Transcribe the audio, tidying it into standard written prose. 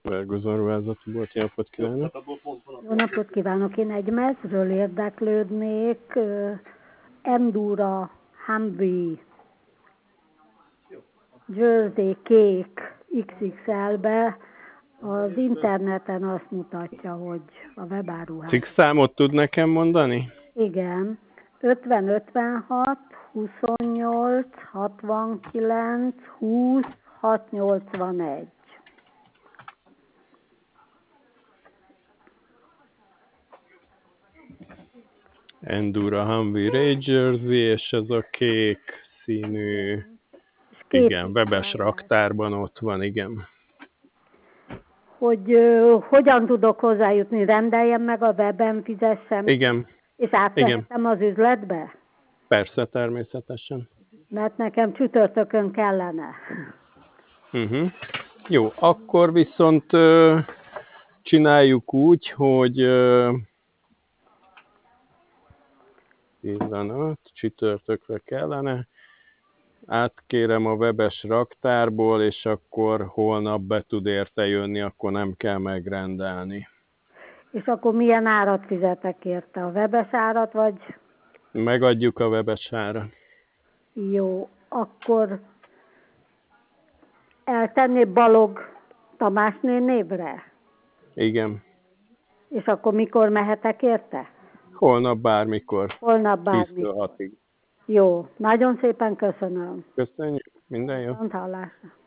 Vergőzorvázati bolt, jó napot kívánok! Jó napot kívánok! Én egy mezről érdeklődnék. Endura Humvee Jersey kék XXL-be. Az interneten azt mutatja, hogy a webáruházat. Cikkszámot tud nekem mondani? Igen. 50 56 28 69 20 681. Endura Humvee Ray Jersey, és ez a kék színű, igen, webes raktárban ott van, igen. Hogy hogyan tudok hozzájutni, rendeljem meg a weben, fizessem, Igen. és átvehetem az üzletbe? Persze, természetesen. Mert nekem csütörtökön kellene. Jó, akkor viszont csináljuk úgy, hogy pillanat, csütörtökre kellene. Átkérem a webes raktárból, és akkor holnap be tud érte jönni, akkor nem kell megrendelni. És akkor milyen árat fizetek érte? A webes árat, vagy? Megadjuk a webes árat. Jó, akkor eltenné Balog Tamásné névre? Igen. És akkor mikor mehetek érte? Holnap bármikor. Holnap bármikor. 10-től 6-ig. Jó, nagyon szépen köszönöm. Köszönjük, minden jó. Viszont hallásra.